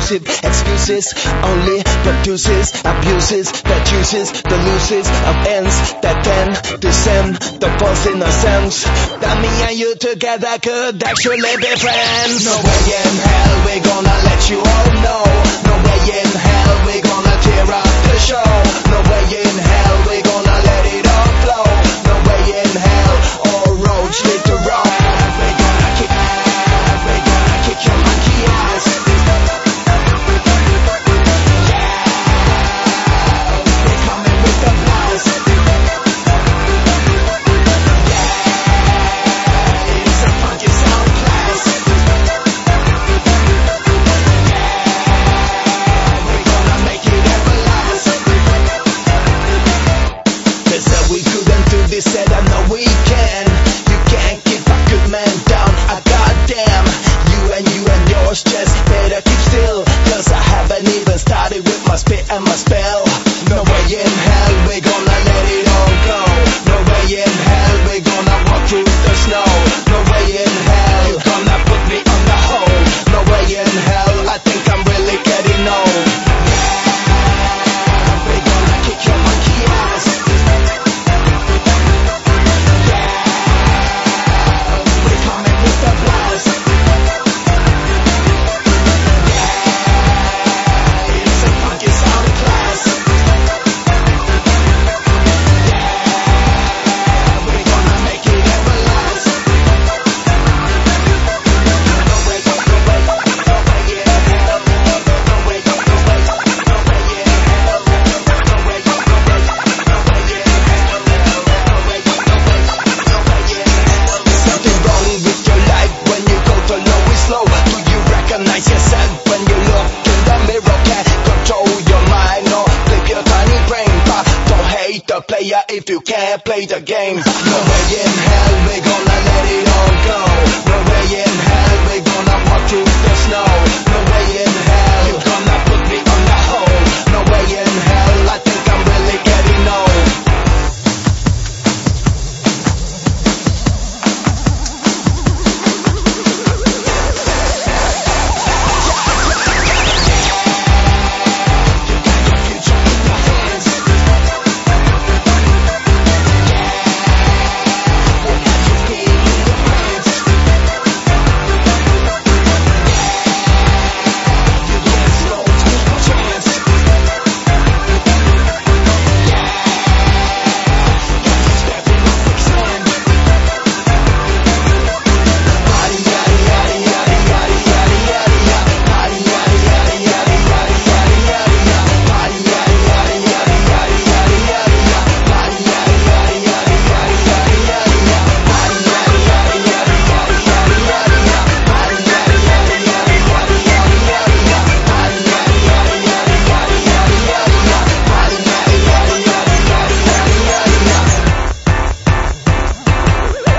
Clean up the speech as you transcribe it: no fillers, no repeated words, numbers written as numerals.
exclusive excuses only produces abuses that uses the loses of ends that tend to send the false innocence that me and you together could actually be friends. No way in hell we're gonna let you all know. No way in hell we're gonna tear up the show. No way in hell we're gonna let it all flow. No way in hell all roads lead to Rome. We're gonna kick your monkey ass. We're coming with the blast. It's a funky sound class. We're gonna make it everlasting. They said we couldn't do this, said I know we can. You can't keep a good man down, goddamn. You and yours just better keep still, cause I haven't even started with my spit and my spell. No way in hell we're gonna let it all go. No way in hell we're gonna walk through the snow. No way in hell you're gonna put me on the hole. No way in hell I think I'm really getting old. We're gonna kick your monkey ass. We're coming with the blast. It's a funky sound class. We're gonna make it everlasting. No way in hell. No way in hell. No way in hell. No way in hell. Something wrong with your life when you go too low and slow. Do you recognize yourself when you look in the mirror? Can't control your mind or flip your tiny brain, but don't hate the player if you can't play the game. No way in hell we're gonna